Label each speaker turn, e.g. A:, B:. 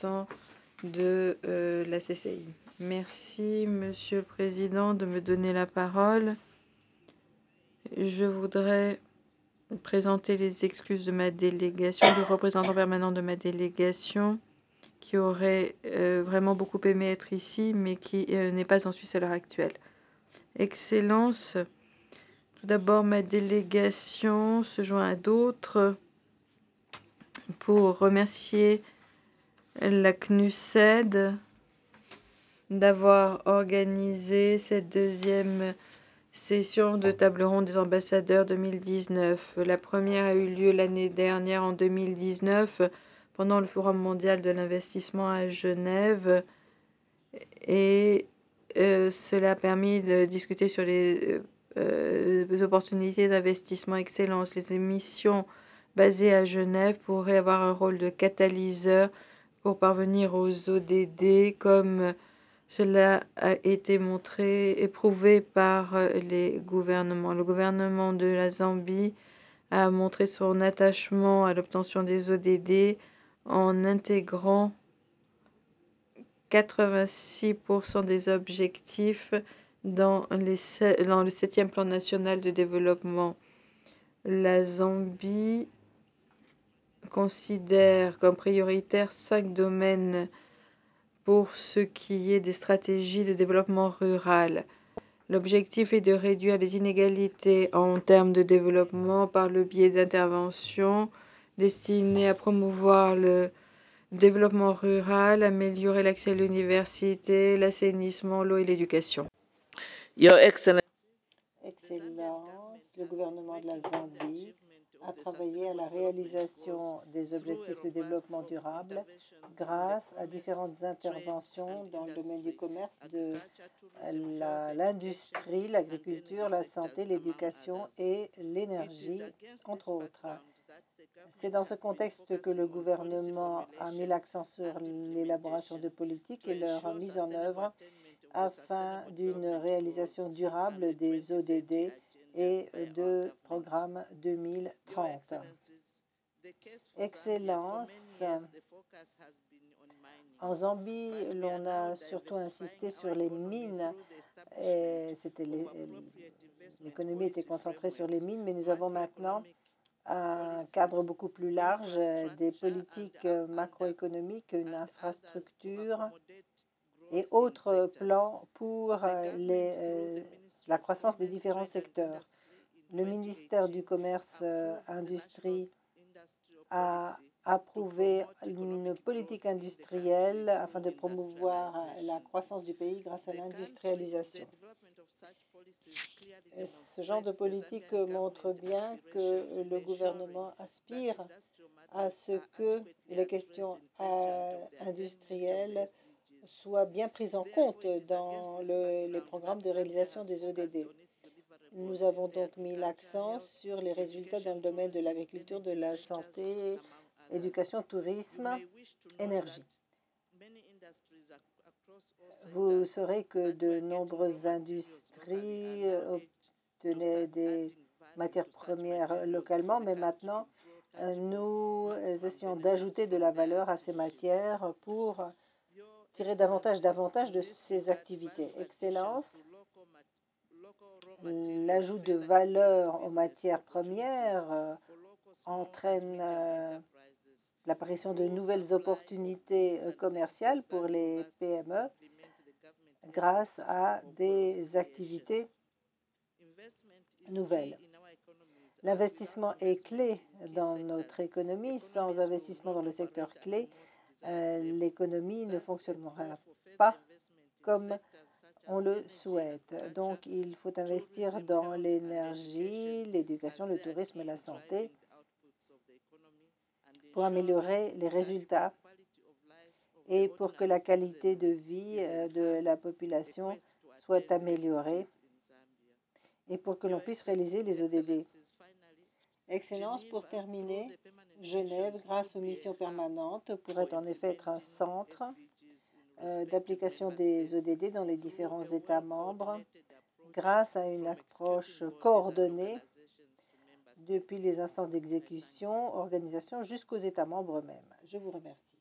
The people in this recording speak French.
A: représentant de la CCI. Merci, Monsieur le Président, de me donner la parole. Je voudrais présenter les excuses de ma délégation, du représentant permanent de ma délégation, qui aurait vraiment beaucoup aimé être ici, mais qui n'est pas en Suisse à l'heure actuelle. Excellence, tout d'abord, ma délégation se joint à d'autres pour remercier la CNUSED d'avoir organisé cette deuxième session de table ronde des ambassadeurs 2019. La première a eu lieu l'année dernière en 2019 pendant le Forum mondial de l'investissement à Genève et cela a permis de discuter sur les opportunités d'investissement excellence. Les émissions basées à Genève pourraient avoir un rôle de catalyseur pour parvenir aux ODD comme cela a été montré et prouvé par les gouvernements. Le gouvernement de la Zambie a montré son attachement à l'obtention des ODD en intégrant 86% des objectifs dans le 7e plan national de développement. La Zambie considère comme prioritaire 5 domaines pour ce qui est des stratégies de développement rural. L'objectif est de réduire les inégalités en termes de développement par le biais d'interventions destinées à promouvoir le développement rural, améliorer l'accès à l'université, l'assainissement, l'eau et l'éducation.
B: Your Excellency,
C: Excellence, le gouvernement de la Zambie a travaillé à la réalisation des objectifs de développement durable grâce à différentes interventions dans le domaine du commerce, de l'industrie, l'agriculture, la santé, l'éducation et l'énergie, entre autres. C'est dans ce contexte que le gouvernement a mis l'accent sur l'élaboration de politiques et leur mise en œuvre afin d'une réalisation durable des ODD et de programme 2030. Excellence, en Zambie, l'on a surtout insisté sur les mines. L'économie était concentrée sur les mines, mais nous avons maintenant un cadre beaucoup plus large, des politiques macroéconomiques, une infrastructure et autres plans pour la croissance des différents secteurs. Le ministère du Commerce, Industrie a approuvé une politique industrielle afin de promouvoir la croissance du pays grâce à l'industrialisation. Ce genre de politique montre bien que le gouvernement aspire à ce que les questions industrielles soient bien prises en compte dans les programmes de réalisation des ODD. Nous avons donc mis l'accent sur les résultats dans le domaine de l'agriculture, de la santé, éducation, tourisme, énergie. Vous saurez que de nombreuses industries obtenaient des matières premières localement, mais maintenant, nous essayons d'ajouter de la valeur à ces matières pour tirer davantage de ces activités. Excellence, l'ajout de valeur aux matières premières entraîne l'apparition de nouvelles opportunités commerciales pour les PME grâce à des activités nouvelles. L'investissement est clé dans notre économie. Sans investissement dans le secteur clé, l'économie ne fonctionnera pas comme on le souhaite. Donc, il faut investir dans l'énergie, l'éducation, le tourisme et la santé pour améliorer les résultats et pour que la qualité de vie de la population soit améliorée et pour que l'on puisse réaliser les ODD. Excellence, pour terminer, Genève, grâce aux missions permanentes, pourrait en effet être un centre d'application des ODD dans les différents États membres grâce à une approche coordonnée depuis les instances d'exécution, organisation jusqu'aux États membres eux-mêmes. Je vous remercie.